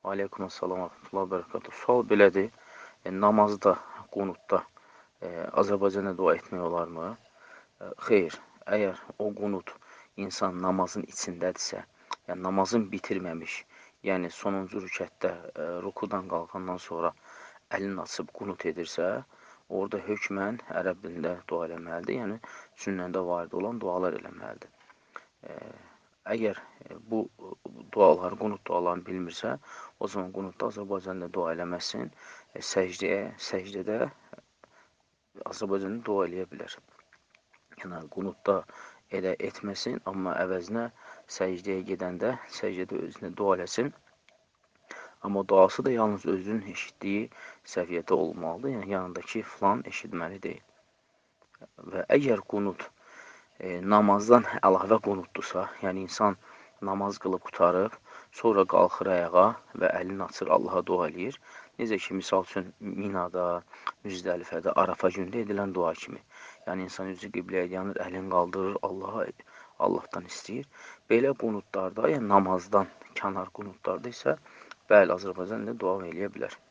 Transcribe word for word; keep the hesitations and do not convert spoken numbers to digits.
Aleykumussalam və rəhmətullah bərəkatuhu. Sual belədir, e, namazda, qunutda e, Azərbaycanda dua etmək olarmı? E, xeyr, əgər o qunut insan namazın içindədirsə, yəni namazın bitirməmiş, yəni sonuncu rükətdə e, rukudan qalxandan sonra əlini açıb qunut edirsə, orada hökmən ərəb dilində dua eləməlidir, yəni sünnəndə varid olan dualar eləməlidir. E, Əgər bu duaları, qunut dualarını bilmirsə, o zaman qunutda Azərbaycanda dua eləməsin, e, səcdəyə, səcdədə Azərbaycanda dua eləyə bilər. Yəni, qunutda elə etməsin, amma əvəzinə səcdəyə gedəndə, səcdədə özünə dua eləsin. Amma duası da yalnız özünün eşitdiyi səviyyədə olmalıdır, yəni yanındakı filan eşitməli deyil. Və əgər qunut E, namazdan əlavə qunutdursa, yəni insan namaz qılıb qutarıb, sonra qalxır ayağa və əlini açır, Allaha dua eləyir. Necə ki, misal üçün, Minada, Müzdəlifədə, Arafa gündə edilən dua kimi. Yəni, insan üzü qibləyə yanır, əlini qaldırır, Allaha, Allahdan istəyir. Belə qunutlarda, yəni namazdan kənar qunutlarda isə, bəli, Azərbaycanda dua eləyə bilər.